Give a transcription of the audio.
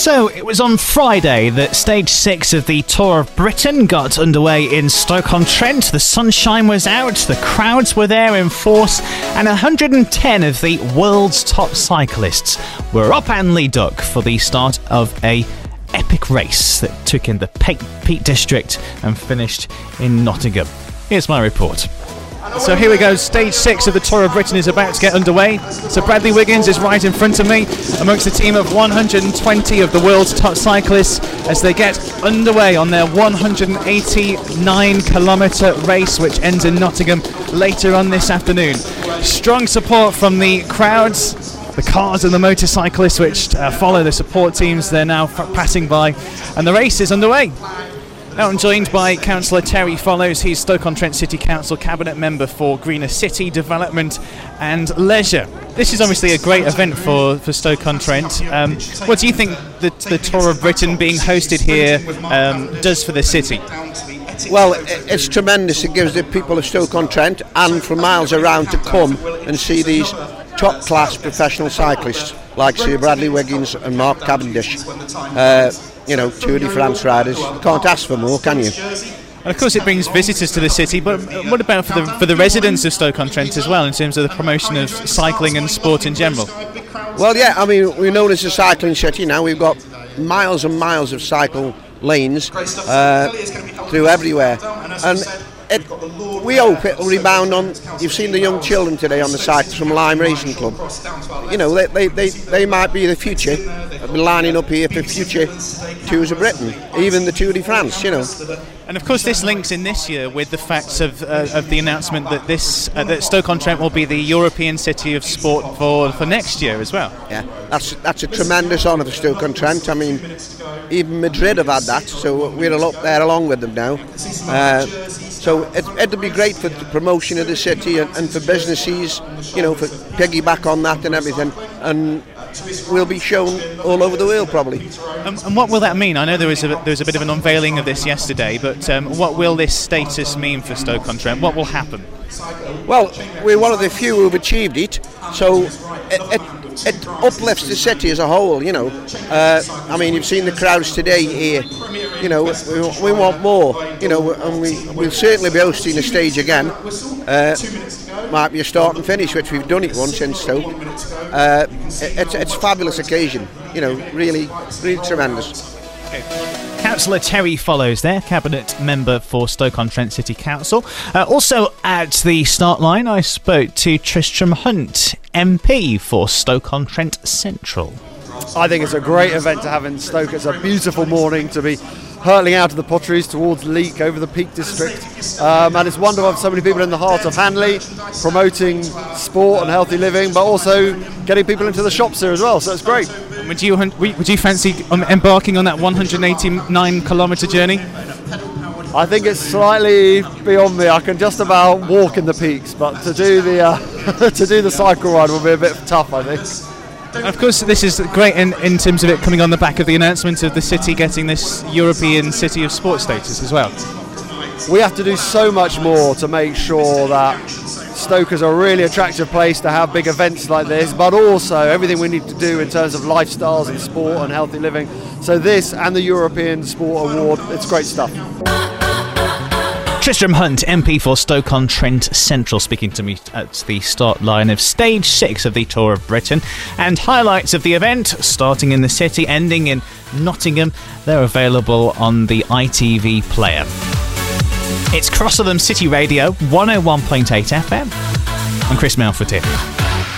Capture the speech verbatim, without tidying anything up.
So, it was on Friday that Stage six of the Tour of Britain got underway in Stoke-on-Trent. The sunshine was out, the crowds were there in force, and one hundred ten of the world's top cyclists were up Anley Duck for the start of a epic race that took in the Peak District and finished in Nottingham. Here's my report. So here we go, stage six of the Tour of Britain is about to get underway. So Bradley Wiggins is right in front of me amongst a team of one hundred twenty of the world's top cyclists as they get underway on their one hundred eighty-nine kilometre race, which ends in Nottingham later on this afternoon. Strong support from the crowds, the cars and the motorcyclists which uh, follow the support teams. They're now f- passing by and the race is underway. Now I'm joined by Councillor Terry Follows. He's Stoke-on-Trent City Council Cabinet Member for Greener City Development and Leisure. This is obviously a great event for, for Stoke-on-Trent. Um, what do you think the, the Tour of Britain being hosted here um, does for the city? Well, it's tremendous. It gives the people of Stoke-on-Trent and from miles around to come and see these top-class professional cyclists like Sir Bradley Wiggins and Mark Cavendish. Uh, you know, Tour de France riders. You can't ask for more, can you? And of course it brings visitors to the city, but what about for the for the residents of Stoke-on-Trent as well, in terms of the promotion of cycling and sport in general? Well, yeah, I mean, we're known as a cycling city now. We've got miles and miles of cycle lanes uh, through everywhere. And it, we hope it will rebound on. You've seen the young children today on the cycles from Lime Racing Club. You know, they they, they, they might be the future. They'll be lining up here for future Tours of Britain, even the Tour de France, you know. And of course this links in this year with the facts of uh, of the announcement that this uh, that Stoke-on-Trent will be the European City of Sport for, for next year as well. Yeah, that's that's a tremendous honour for Stoke-on-Trent. I mean, even Madrid have had that, so we're up there along with them now. Uh, so it, it'll be great for the promotion of the city and, and for businesses, you know, for piggyback on that and everything. And will be shown all over the world probably. Um, and what will that mean? I know there was a there was a bit of an unveiling of this yesterday, but um, what will this status mean for Stoke-on-Trent? What will happen? Well, we're one of the few who've achieved it, so it, it, it uplifts the city as a whole, you know. Uh, I mean, you've seen the crowds today here, you know, we, we want more, you know, and we, we'll certainly be hosting the stage again. Uh, might be a start and finish, which we've done it once in Stoke. Uh, it, it's, it's a fabulous occasion, you know, really, really tremendous. Okay. Councillor Terry Follows there, Cabinet Member for Stoke-on-Trent City Council. Uh, also at the start line, I spoke to Tristram Hunt, M P for Stoke-on-Trent Central. I think it's a great event to have in Stoke. It's a beautiful morning to be hurtling out of the potteries towards Leek over the Peak District. Um, and it's wonderful to have so many people in the heart of Hanley promoting sport and healthy living, but also getting people into the shops here as well, so it's great. Would you would you fancy embarking on that one hundred eighty-nine kilometre journey? I think it's slightly beyond me. I can just about walk in the peaks, but to do the uh, to do the cycle ride will be a bit tough, I think. And of course, this is great in, in terms of it coming on the back of the announcement of the city getting this European City of Sport status as well. We have to do so much more to make sure that Stoke is a really attractive place to have big events like this, but also everything we need to do in terms of lifestyles and sport and healthy living. So this and the European Sport Award, it's great stuff. Tristram Hunt, M P for Stoke-on-Trent Central, speaking to me at the start line of Stage six of the Tour of Britain. And highlights of the event, starting in the city, ending in Nottingham, they're available on the I T V player. It's Crossland City Radio, one oh one point eight F M. I'm Chris Melford here.